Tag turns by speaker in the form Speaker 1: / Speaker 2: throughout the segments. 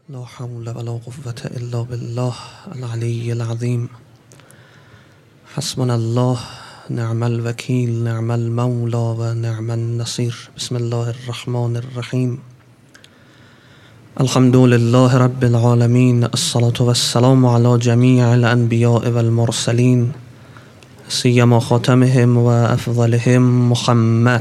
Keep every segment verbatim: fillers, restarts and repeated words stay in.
Speaker 1: لا حول ولا قوة إلا بالله العلي العظيم. حسبنا الله نعم الوكيل نعم المولى و نعم النصير. بسم الله الرحمن الرحيم. الحمد لله رب العالمين. الصلاة والسلام على جميع الأنبياء والمرسلين سيما خاتمهم وأفضلهم محمد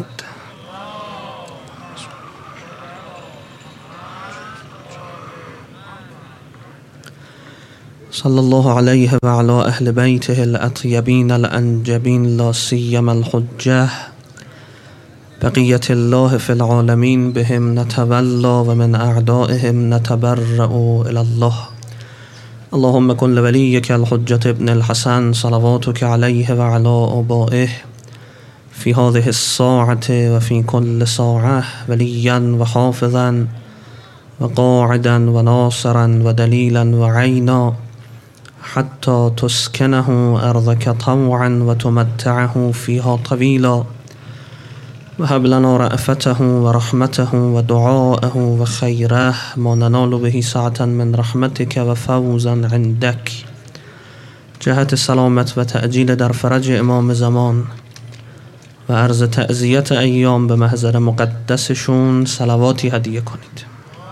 Speaker 1: صلى الله عليه وعلى أهل بيته الأطيبين الأنجبين لا سيما الحجة بقية الله في العالمين بهم نتولى ومن أعدائهم نتبرأ إلى الله. اللهم كن لوليك الحجة ابن الحسن صلواتك عليه وعلى آبائه في هذه الساعة وفي كل ساعة وليا وحافظا وقاعدا وناصرا ودليلا وعينا حتى تسكنه أرضك طوعا وتمتعه فيها طويلا. وهب لنا رأفته ورحمته ودعاءه وخيره ما ننال به سعة من رحمتك وفوزا عندك. جهت سلامت و تأجیل در فرج امام زمان و عرض تعزیت ایام به محضر مقدسشون صلواتی هدیه کنید.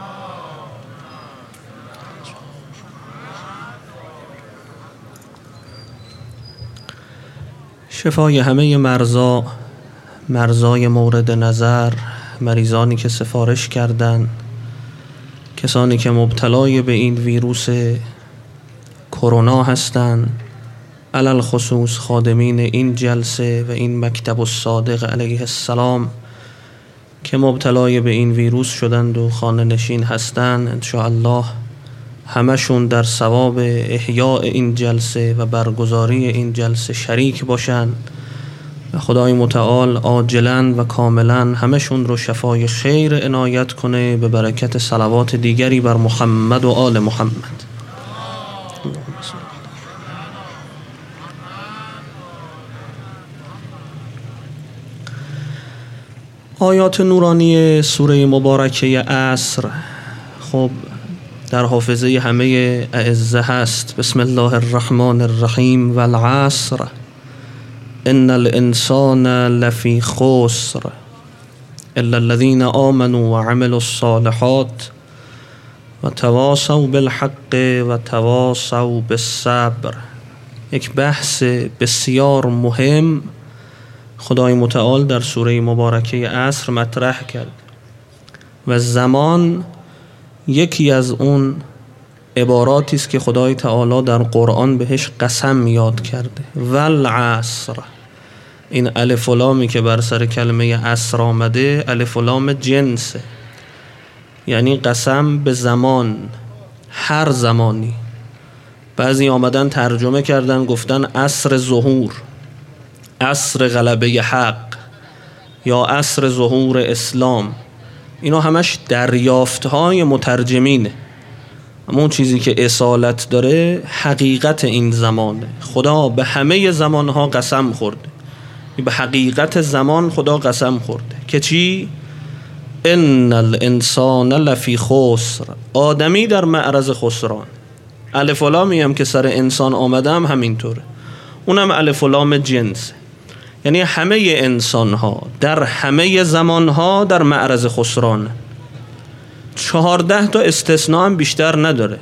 Speaker 1: شفای همه مرضا، مرضای مورد نظر، مریضانی که سفارش کردند، کسانی که مبتلای به این ویروس کرونا هستند، علل خصوص خادمین این جلسه و این مکتب الصادق علیه السلام که مبتلای به این ویروس شدند و خانه نشین هستند، انشاءالله همشون در ثواب احیاء این جلسه و برگزاری این جلسه شریک باشند و خدای متعال عاجلاً و کاملاً همشون رو شفای خیر عنایت کنه به برکت صلوات دیگری بر محمد و آل محمد. آیات نورانی سوره مبارکه عصر خب در حافظه همه اعزه هست. بسم الله الرحمن الرحیم. والعصر ان الانسان لفی خسر الا الذين آمنوا وعملوا الصالحات وتواصوا بالحق وتواصوا بالصبر. یک بحث بسیار مهم خدای متعال در سوره مبارکه عصر مطرح کرد و زمان یکی از اون عباراتی است که خدای تعالی در قرآن بهش قسم یاد کرده. والعصر، این الف و لامی که بر سر کلمه عصر آمده الف و لام جنسه، یعنی قسم به زمان، هر زمانی. بعضی آمدن ترجمه کردن گفتن عصر ظهور، عصر غلبه حق یا عصر ظهور اسلام. اینا همش دریافت‌های مترجمینه، اما اون چیزی که اصالت داره حقیقت این زمانه. خدا به همه زمانها قسم خورده، به حقیقت زمان خدا قسم خورده که چی؟ ان الانسان لفی خسر، آدمی در معرض خسران. الف و لامی هم که سر انسان آمده هم همینطوره، اونم الف و لام جنسه، یعنی همه انسان ها در همه زمان ها در معرض خسران. چهارده تا استثناء هم بیشتر نداره،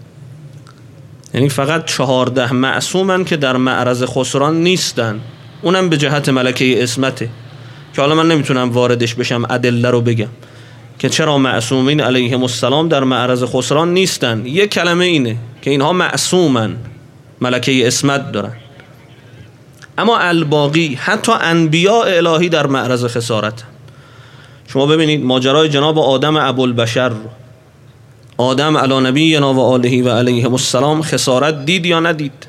Speaker 1: یعنی فقط چهارده معصومن که در معرض خسران نیستن، اونم به جهت ملکه عصمته که حالا من نمیتونم واردش بشم ادله رو بگم که چرا معصومین علیهم السلام در معرض خسران نیستن. یک کلمه اینه که اینها معصومن، ملکه عصمت دارن. اما الباقی حتی انبیاء الهی در معرض خسارت. شما ببینید ماجرای جناب آدم ابوالبشر رو، آدم علی نبینا و آله و علیهم السلام خسارت دید یا ندید؟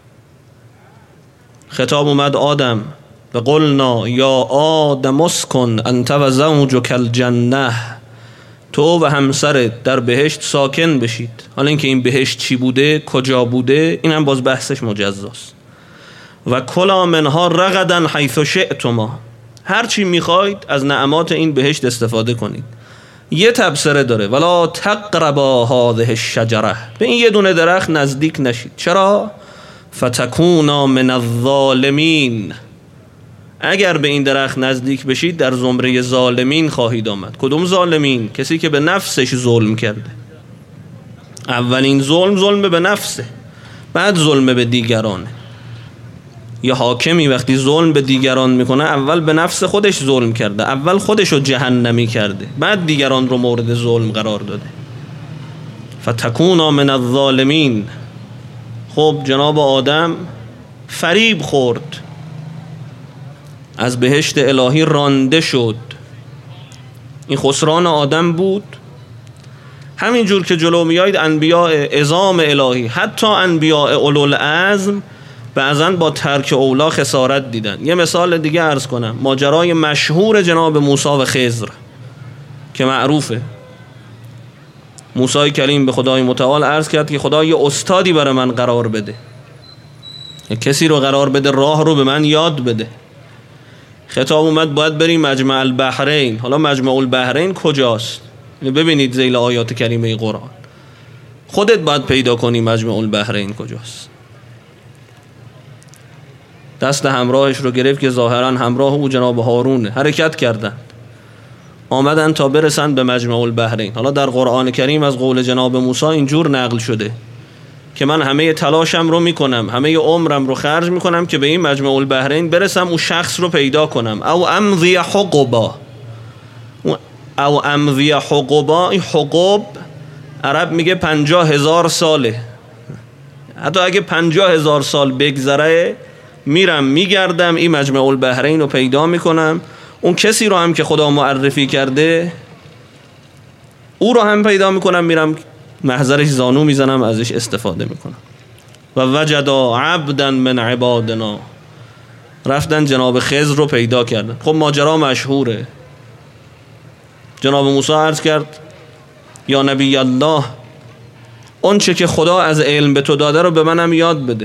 Speaker 1: خطاب اومد آدم و قلنا یا آدم اسکن انت و زوجک الجنه، تو و همسرت در بهشت ساکن بشید. حالا اینکه این بهشت چی بوده، کجا بوده، این هم باز بحثش مجزاست. و کلا منها رغدا حیث شئتما، هر چی میخواید از نعمات این بهشت استفاده کنید، یه تبصره داره، ولا تقربا هذه الشجره، به این یه دونه درخت نزدیک نشید. چرا؟ فتکونا من الظالمین، اگر به این درخت نزدیک بشید در زمره ظالمین خواهید آمد. کدوم ظالمین؟ کسی که به نفسش ظلم کرده. اولین ظلم ظلم به نفسه، بعد ظلم به دیگرانه. یا حاکمی وقتی ظلم به دیگران میکنه اول به نفس خودش ظلم کرده، اول خودش رو جهنمی کرده، بعد دیگران رو مورد ظلم قرار داده. فتکونا من الظالمین. خب جناب آدم فریب خورد، از بهشت الهی رانده شد. این خسران آدم بود. همینجور که جلو میاید انبیاء عظام الهی، حتی انبیاء اولوالعزم، بعضن با ترک اولا خسارت دیدن. یه مثال دیگه عرض کنم، ماجرای مشهور جناب موسی و خضر که معروفه. موسی کلیم به خدای متعال عرض کرد که خدا یه استادی برای من قرار بده، یه کسی رو قرار بده، راه رو به من یاد بده. خطاب اومد باید بریم مجمع البحرین. حالا مجمع البحرین کجاست؟ ببینید ذیل آیات کریمه قرآن، خودت باید پیدا کنی مجمع البحرین کجاست. دست همراهش رو گرفت که ظاهرا همراه او جناب هارونه، حرکت کردن آمدن تا برسن به مجمع البحرین. حالا در قرآن کریم از قول جناب موسی اینجور نقل شده که من همه تلاشم رو میکنم، همه عمرم رو خرج میکنم که به این مجمع البحرین برسم، اون شخص رو پیدا کنم. او امضی حقبا، او امضی حقبا، این حقب عرب میگه پنجاه هزار ساله. حتی اگه پنجاه هزار سال بگذره میرم میگردم این مجمع البحرین رو پیدا میکنم، اون کسی رو هم که خدا معرفی کرده او رو هم پیدا میکنم، میرم محضرش زانو میزنم، ازش استفاده میکنم. و وجدا عبدا من عبادنا، رفتن جناب خضر رو پیدا کردن. خب ماجرا مشهوره. جناب موسی عرض کرد یا نبی الله، اون چه که خدا از علم به تو داده رو به منم یاد بده.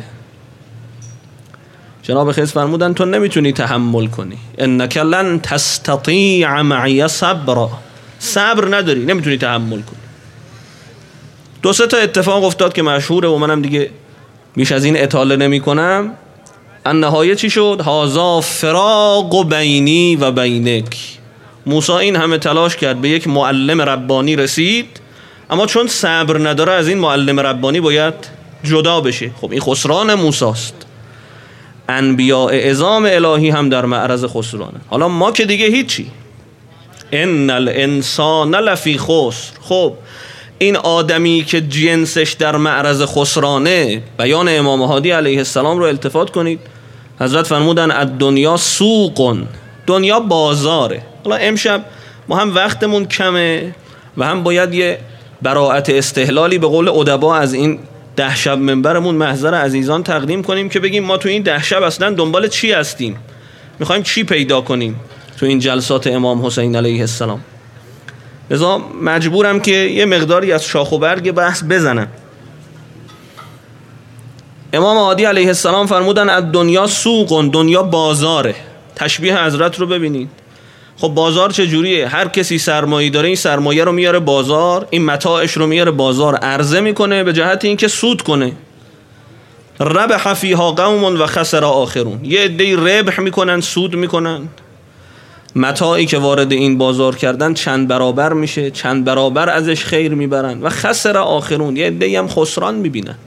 Speaker 1: جناب خضر فرمودن تو نمیتونی تحمل کنی، انک لن تستطیع معی صبرا، صبر نداری، نمیتونی تحمل کنی. دو سه تا اتفاق افتاد که مشهوره و منم دیگه بیش از این اطاله نمی کنم. النهایه چی شد؟ هازا فراق بینی و بینک. موسی این همه تلاش کرد، به یک معلم ربانی رسید، اما چون صبر نداره از این معلم ربانی باید جدا بشه. خب این خسران موسی است. انبیاء عظام الهی هم در معرض خسرانه. حالا ما که دیگه هیچی. ان الانسان لفی خسر. خب این آدمی که جنسش در معرض خسرانه، بیان امام هادی علیه السلام رو التفات کنید. حضرت فرمودن الدنیا سوق، دنیا بازاره. حالا امشب ما هم وقتمون کمه و هم باید یه براءت استحلالی به قول ادبا از این ده شب منبرمون محضر عزیزان تقدیم کنیم که بگیم ما تو این ده شب اصلا دنبال چی هستیم، میخوایم چی پیدا کنیم تو این جلسات امام حسین علیه السلام. لذا مجبورم که یه مقداری از شاخ و برگ بحث بزنم. امام هادی علیه السلام فرمودن الدنیا سوق، دنیا بازاره. تشبیه حضرت رو ببینید. خب بازار چه جوریه؟ هر کسی سرمایه داره این سرمایه رو میاره بازار، این متاعش رو میاره بازار، عرضه میکنه به جهت اینکه سود کنه. ربح فیها قوم و خسر آخرون، یه عده‌ای ربح میکنن، سود میکنن، متاعی که وارد این بازار کردن چند برابر میشه، چند برابر ازش خیر میبرن. و خسر آخرون، یه عده‌ای هم خسران میبینن.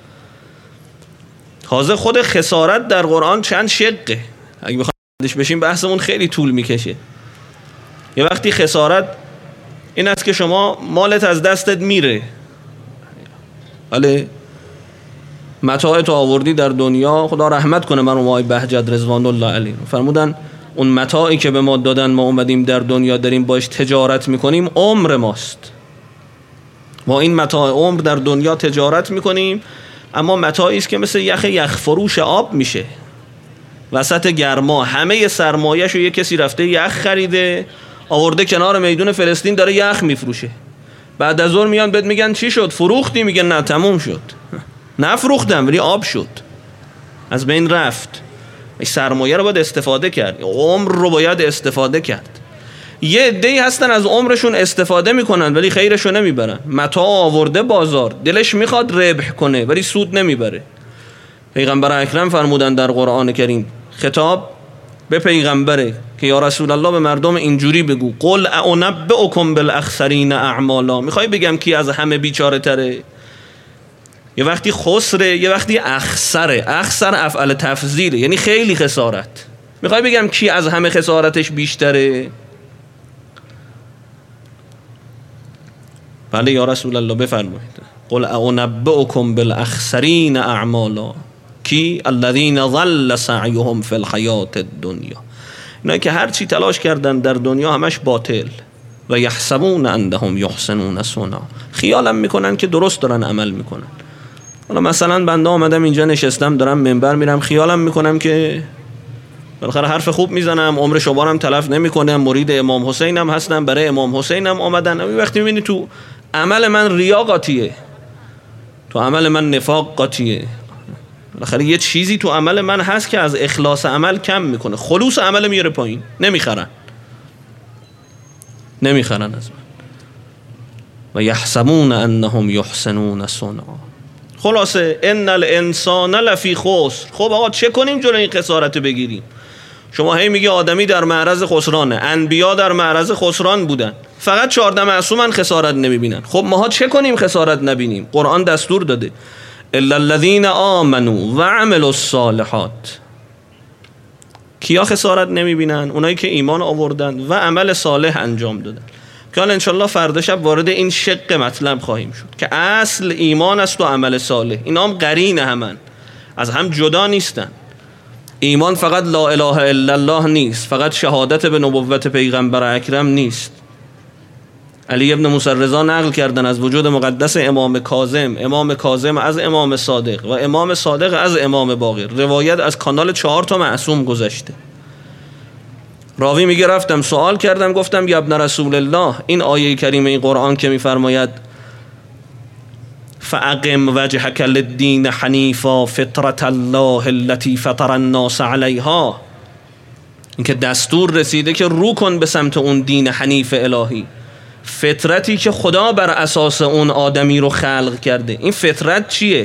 Speaker 1: تازه خود خسارت در قرآن چند شقه، اگه بخوایم بشیم بحثمون خیلی طول میکشه. یه وقتی خسارت این است که شما مالت از دستت میره، ولی متاعت آوردی در دنیا. خدا رحمت کنه مرحوم آقای بهجت رضوان الله علیه، فرمودن اون متاعی که به ما دادن ما اومدیم در دنیا داریم باش تجارت میکنیم، عمر ماست. ما این متاع عمر در دنیا تجارت میکنیم، اما متاعی است که مثل یخ یخ فروش آب میشه وسط گرما. همه سرمایه‌شو یه کسی رفته یخ خریده آورده کنار میدون فلسطین داره یخ میفروشه. بعد از ظهر میان بهت میگن چی شد؟ فروختی؟ میگن نه تموم شد. نفروختم ولی آب شد، از بین رفت. سرمایه رو باید استفاده کرد، عمر رو باید استفاده کرد. یه عده‌ای هستن از عمرشون استفاده میکنن ولی خیرشو نمیبرن. متاع آورده بازار، دلش میخواد ربح کنه ولی سود نمیبره. پیغمبر اکرم فرمودن در قرآن کریم، خطاب به پیغمبره که یا رسول الله به مردم اینجوری بگو، قل اعنبئکم بالاخسرین اعمالا. میخوای بگم کی از همه بیچاره تره؟ یه وقتی خسره، یه وقتی اخسره. اخسر افعل تفضیله، یعنی خیلی خسارت. میخوای بگم کی از همه خسارتش بیشتره؟ بله یا رسول الله بفرمایید. قل اعنبئکم بالاخسرین اعمالا. کی؟ الذین ضل سعیهم فی الحیات الدنیا. اینایی که هر چی تلاش کردن در دنیا همش باطل. و یحسبون انهم یحسنون صنعا. خیالم میکنن که درست دارن عمل میکنن. حالا مثلا بنده آمدم اینجا نشستم دارم منبر میرم، خیالم میکنم که بالاخره حرف خوب میزنم، عمر شبانم تلف نمیکنم، مرید امام حسینم هستم، برای امام حسینم آمدن. این وقتی میبینی تو عمل من ریا قاطیه، تو عمل من نفاق قاطیه. بالاخره یه چیزی تو عمل من هست که از اخلاص عمل کم میکنه، خلوص عمل میاره پایین، نمیخرن نمیخرن از من. و یحسبون انهم یحسنون صنعا. خلاصه ان الانسان لفی خسر. خب آقا چه کنیم جلوی این خسارت بگیریم؟ شما هی میگی آدمی در معرض خسرانه، انبیا در معرض خسران بودن، فقط چهارده معصومن خسارت نمیبینن. خب ماها چه کنیم خسارت نبینیم؟ قرآن دستور داده الا الذین آمنوا و عملوا الصالحات. کیا خسارت نمیبینن؟ اونایی که ایمان آوردن و عمل صالح انجام دادن. که حالا انشالله فردا شب وارد این شق مطلب خواهیم شد که اصل ایمان است و عمل صالح. اینا هم قرین همن، از هم جدا نیستن. ایمان فقط لا اله الا الله نیست، فقط شهادت به نبوت پیغمبر اکرم نیست. علی ابن موسی رضا نقل کردن از وجود مقدس امام کاظم، امام کاظم از امام صادق و امام صادق از امام باقر. روایت از کانال چهار تا معصوم گذشته. راوی میگه رفتم سوال کردم، گفتم یا ابن رسول الله، این آیه کریمه این قرآن که میفرماید فاقم وجهک للدین حنیفا فطرة الله التي فطر الناس علیها، این که دستور رسیده که رو کن به سمت اون دین حنیف الهی، فطرتی که خدا بر اساس اون آدمی رو خلق کرده. این فطرت چیه؟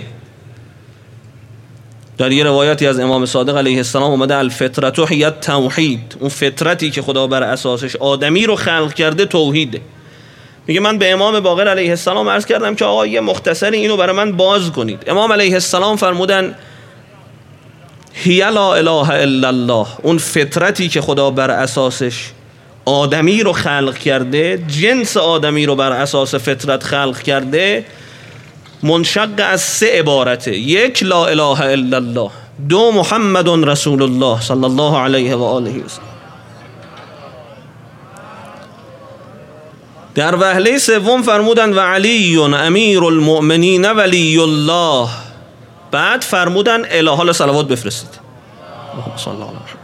Speaker 1: در یه روایتی از امام صادق علیه السلام اومده الفطرت هی التوحید. اون فطرتی که خدا بر اساسش آدمی رو خلق کرده توحیده. میگه من به امام باقر علیه السلام عرض کردم که آقا یه مختصری اینو برای من باز کنید. امام علیه السلام فرمودن هی لا اله الا الله. اون فطرتی که خدا بر اساسش آدمی رو خلق کرده، جنس آدمی رو بر اساس فطرت خلق کرده، منشق از سه عبارته: یک لا اله الا الله، دو محمد رسول الله صلی الله علیه و آله و سلم. در وهله سوم فرمودن و علی امیر المؤمنین ولی الله. بعد فرمودن اله، حالا صلوات بفرستید. اللهم صل علی محمد.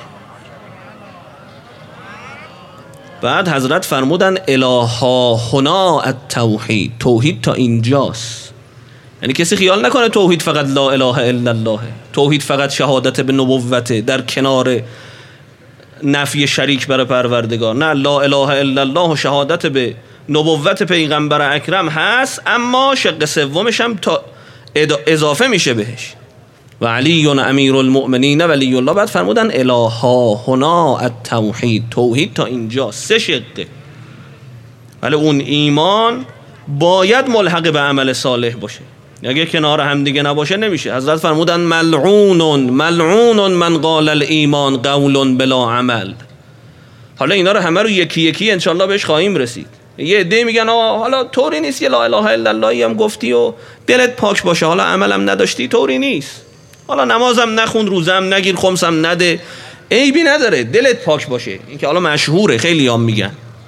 Speaker 1: بعد حضرت فرمودن الها هنا التوحید. توحید تا اینجاست. یعنی کسی خیال نکنه توحید فقط لا اله الا الله، توحید فقط شهادت به نبوته در کنار نفی شریک برای پروردگار. نه، لا اله الا الله و شهادت به نبوت پیغمبر اکرم هست، اما شق سومش هم تا اضافه میشه بهش. و علی امیر المؤمنین ولی الله. بعد فرمودن الها هنا التوحید. توحید تا اینجا سه شقه. ولی اون ایمان باید ملحق به عمل صالح باشه. اگه کنار هم دیگه نباشه نمیشه. حضرت فرمودن ملعون ملعون من قال الایمان قول بلا عمل. حالا اینا رو همه رو یکی یکی انشالله بهش خواهیم رسید. یه عده میگن آقا حالا طوری نیست یه لا اله الا الله هم گفتی و دلت پاک باشه، حالا عملم نداشتی، طوری نیست. حالا نمازم نخون، روزم نگیر، خمسم نده، عیبی نداره، دلت پاک باشه. این که حالا مشهوره، خیلی هم میگن.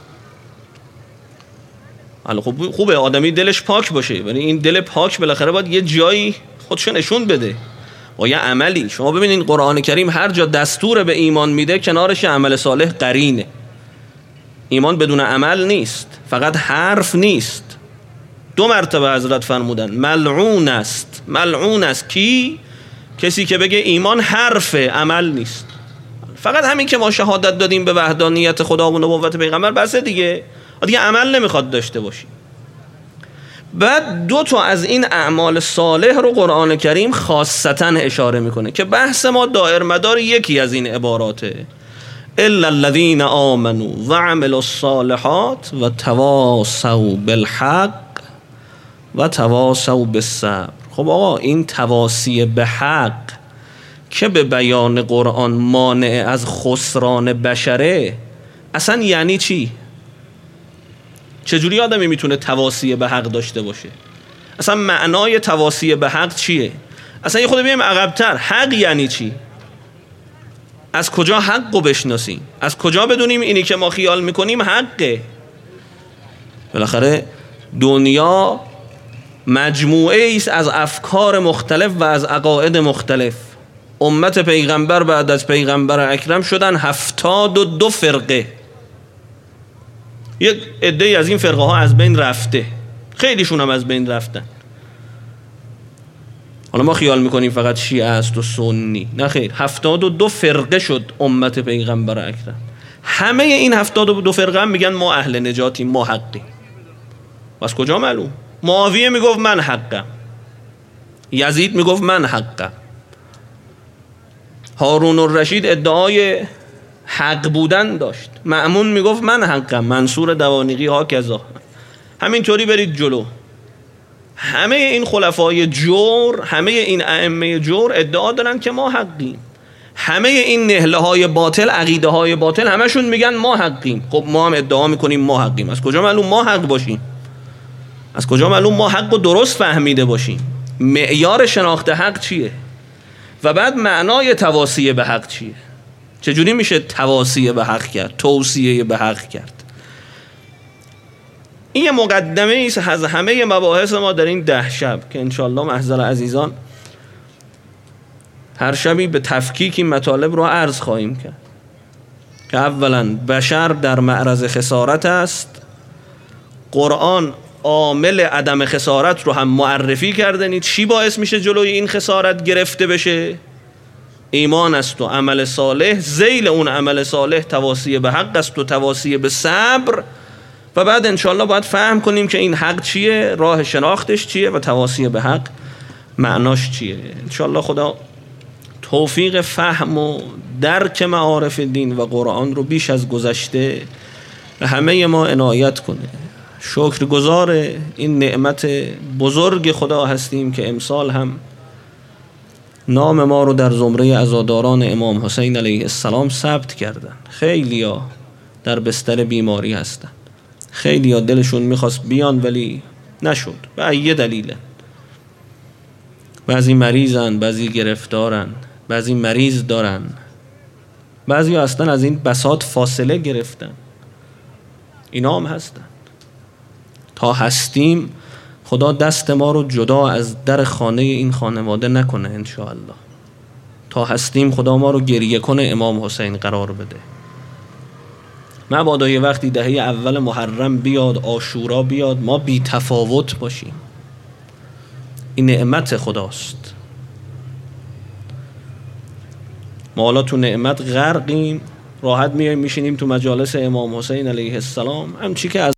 Speaker 1: حالا خوب خوبه آدمی دلش پاک باشه، ولی این دل پاک بالاخره باید یه جایی خودشو نشون بده با یه عملی. شما ببینین قرآن کریم هر جا دستور به ایمان میده کنارش عمل صالح قرینه. ایمان بدون عمل نیست، فقط حرف نیست. دو مرتبه حضرت فرمودن ملعون است. ملعون است کی؟ کسی که بگه ایمان حرف، عمل نیست. فقط همین که ما شهادت دادیم به وحدانیت خدا و نبوت پیغمبر بسه دیگه، دیگه عمل نمیخواد داشته باشیم. بعد دو تا از این اعمال صالح رو قرآن کریم خاصتا اشاره میکنه که بحث ما دائر مدار یکی از این عباراته: الا الذين آمنوا وعملوا الصالحات و تواصوا بالحق و تواصوا بالصبر. خب آقا این تواصی به حق که به بیان قرآن مانع از خسران بشره اصلا یعنی چی؟ چجوری آدمی میتونه تواصی به حق داشته باشه؟ اصلا معنای تواصی به حق چیه؟ اصلا یه خود بیایم عقب‌تر، حق یعنی چی؟ از کجا حق رو بشناسیم؟ از کجا بدونیم اینی که ما خیال میکنیم حقه؟ بالاخره دنیا مجموعه ایست از افکار مختلف و از عقاید مختلف. امت پیغمبر بعد از پیغمبر اکرم شدن هفتاد و دو فرقه. یک عده از این فرقه ها از بین رفته، خیلیشون هم از بین رفتن. حالا ما خیال میکنیم فقط شیعه است و سنی، نه خیر، هفتاد و دو فرقه شد امت پیغمبر اکرم. همه این هفتاد و دو فرقه هم میگن ما اهل نجاتیم، ما حقیم. از کجا معلوم؟ معاویه میگفت من حقم، یزید میگفت من حقم، هارون الرشید ادعای حق بودن داشت، مأمون میگفت من حقم، منصور دوانیقی ها کذا. همینطوری برید جلو. همه این خلفای جور، همه این ائمه جور ادعا دارن که ما حقیم. همه این نهله های باطل، عقیده های باطل، همشون میگن ما حقیم. خب ما هم ادعا میکنیم ما حقیم. از کجا معلوم ما حق باشیم؟ از کجا معلوم ما حق رو درست فهمیده باشیم؟ معیار شناخت حق چیه؟ و بعد معنای تواصیه به حق چیه؟ چجوری میشه تواصیه به حق کرد، توصیه به حق کرد؟ این یه مقدمه ایست از همه مباحث ما در این ده شب که انشالله محضر عزیزان هر شبی به تفکیک این مطالب رو عرض خواهیم کرد که اولا بشر در معرض خسارت است. قرآن عامل عدم خسارت رو هم معرفی کردن. چی باعث میشه جلوی این خسارت گرفته بشه؟ ایمان است و عمل صالح. ذیل اون عمل صالح تواصی به حق است و تواصی به صبر. و بعد انشالله باید فهم کنیم که این حق چیه، راه شناختش چیه و تواصی به حق معناش چیه. انشالله خدا توفیق فهم و درک معارف دین و قرآن رو بیش از گذشته به همه ما عنایت کنه. شکرگزار این نعمت بزرگ خدا هستیم که امسال هم نام ما رو در زمره عزاداران امام حسین علیه السلام ثبت کردن. خیلیا در بستر بیماری هستن، خیلیا دلشون میخواست بیان ولی نشد. و یه دلیله، بعضی مریضن، بعضی گرفتارن، بعضی مریض دارن، بعضی اصلا از این بساط فاصله گرفتن. اینا هم هستن. تا هستیم خدا دست ما رو جدا از در خانه این خانواده نکنه انشاءالله. تا هستیم خدا ما رو گریه کنه امام حسین قرار بده. مبادا یه وقتی دهه اول محرم بیاد، عاشورا بیاد، ما بی تفاوت باشیم. این نعمت خداست. ما حالا تو نعمت غرقیم، راحت میایم میشینیم تو مجالس امام حسین علیه السلام، همچی که از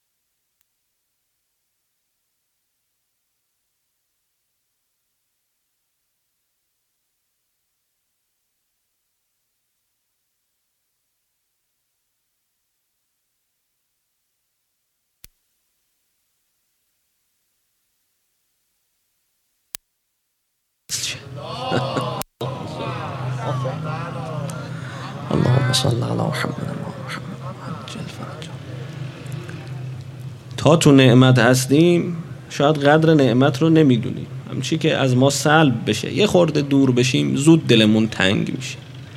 Speaker 1: اللهم صل علی محمد تا تو نعمت هستیم شاید قدر نعمت رو نمیدونیم. همچی که از ما سلب بشه، یه خورده دور بشیم، زود دلمون تنگ میشه.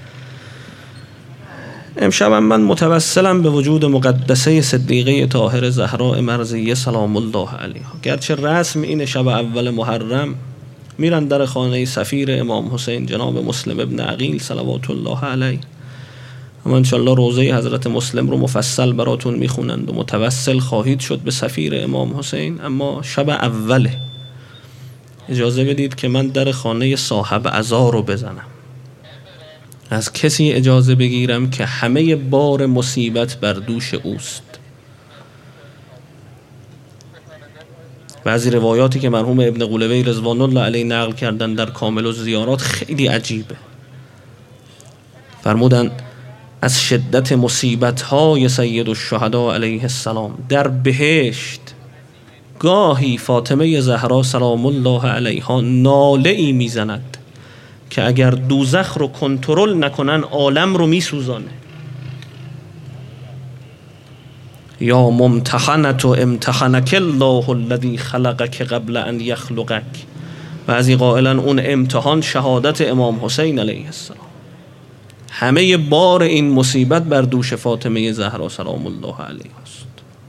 Speaker 1: امشب من متوسلم به وجود مقدسه صدیقه طاهر زهراء مرضیه سلام الله علیها. گرچه رسم این شب اول محرم میرن در خانه سفیر امام حسین جناب مسلم ابن عقیل صلوات الله علیه، اما انشالله روضه حضرت مسلم رو مفصل براتون میخونند و متوسل خواهید شد به سفیر امام حسین. اما شب اوله اجازه بدید که من در خانه صاحب عزا رو بزنم. از کسی اجازه بگیرم که همه بار مصیبت بر دوش اوست. بعضی روایاتی که مرحوم ابن قولوی رضوان الله علیه نقل کردن در کامل الزیارات خیلی عجیبه. فرمودن از شدت مصیبت‌های سید الشهدا علیه السلام در بهشت گاهی فاطمه زهرا سلام الله علیها ناله‌ای میزند که اگر دوزخ رو کنترل نکنن عالم رو میسوزانه. یا ممتحنت و امتحنک الله الذی خلقک قبل ان یخلقک. بعضی قائلن اون امتحان شهادت امام حسین علیه السلام. همه بار این مصیبت بر دوش فاطمه زهرا سلام الله علیها است.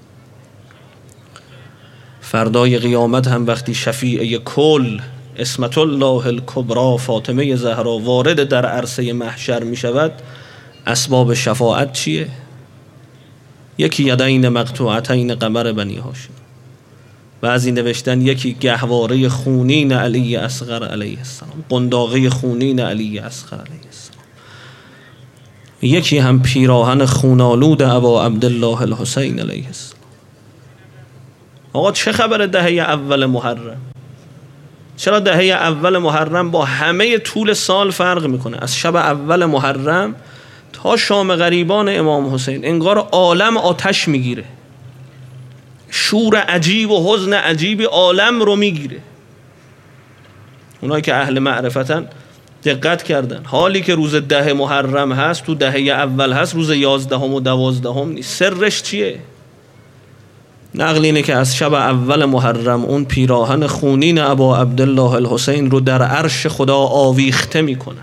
Speaker 1: فردای قیامت هم وقتی شفیع کل اسمت الله الکبری فاطمه زهرا وارد در عرصه محشر می شود، اسباب شفاعت چیه؟ یکی یدین مقطوعتین قمر بنی هاشم، بعضی نوشتن یکی گهواره خونین علی اصغر علیه السلام، قنداقه خونین علی اصغر علیه السلام، یکی هم پیراهن خونالود ابا عبدالله الحسین علیه السلام. آقا چه خبر دهه اول محرم؟ چرا دهه اول محرم با همه طول سال فرق میکنه؟ از شب اول محرم تا شام غریبان امام حسین انگار عالم آتش میگیره، شور عجیب و حزن عجیبی عالم رو میگیره. اونایی که اهل معرفتن دقت کردن، حالی که روز ده محرم هست تو دهه اول هست، روز یازدهم و دوازدهم نیست. سرش چیه؟ نقل اینه که از شب اول محرم اون پیراهن خونین ابا عبدالله الحسین رو در عرش خدا آویخته میکنن.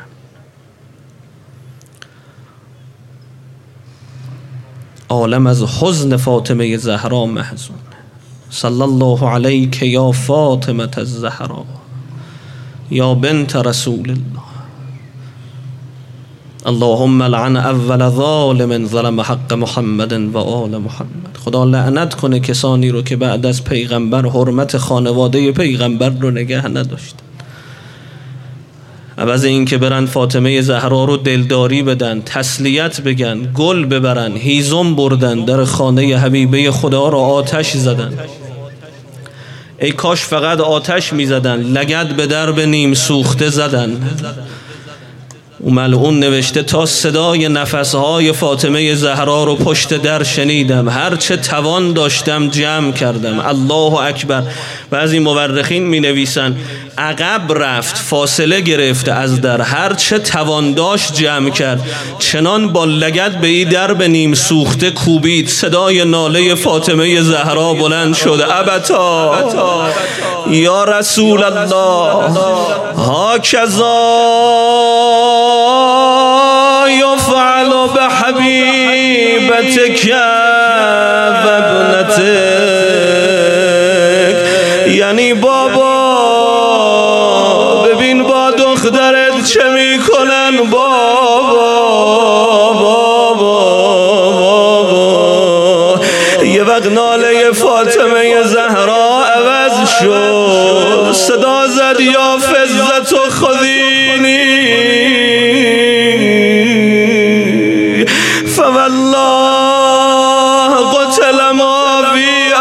Speaker 1: عالم از حزن فاطمه زهرا محزون. صلی الله علیک یا فاطمه الزهرا یا بنت رسول الله، اللهم لعن اول ظالم ظلم حق محمد و آل محمد. خدا لعنت کنه کسانی رو که بعد از پیغمبر حرمت خانواده پیغمبر رو نگه نداشتن. عوض این که برن فاطمه زهرا رو دلداری بدن، تسلیت بگن، گل ببرن، هیزم بردن، در خانه حبیبه خدا رو آتش زدن. ای کاش فقط آتش می زدن، لگد به درب نیم سوخته زدن. او ملعون نوشته تا صدای نفسهای فاطمه زهرا رو پشت در شنیدم، هرچه توان داشتم جمع کردم. الله اکبر. بعضی مورخین می نویسن عقب رفت، فاصله گرفت از در، هرچه توان داشت جمع کرد، چنان با لگد به این درب نیم سوخته کوبید. صدای ناله فاطمه زهرا بلند شد، ابتا یا رسول الله هاکذا یفعل بحبیبتک و ابنتک. یعنی بابا ببین با دخترت چه میکنن بابا بابا بابا. یه وقت ناله فاطمه زهرا عوض شد، صدا زد یا فزت و خذینی فوالله قتل ما فی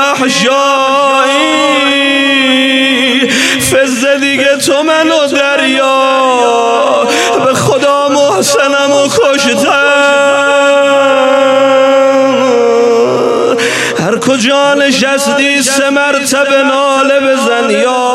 Speaker 1: احشایی. فزه دیگه تو منو دریا، به خدا محسنم و کشتم. هر کجا نشستی سه مرتبه ناله بزن یا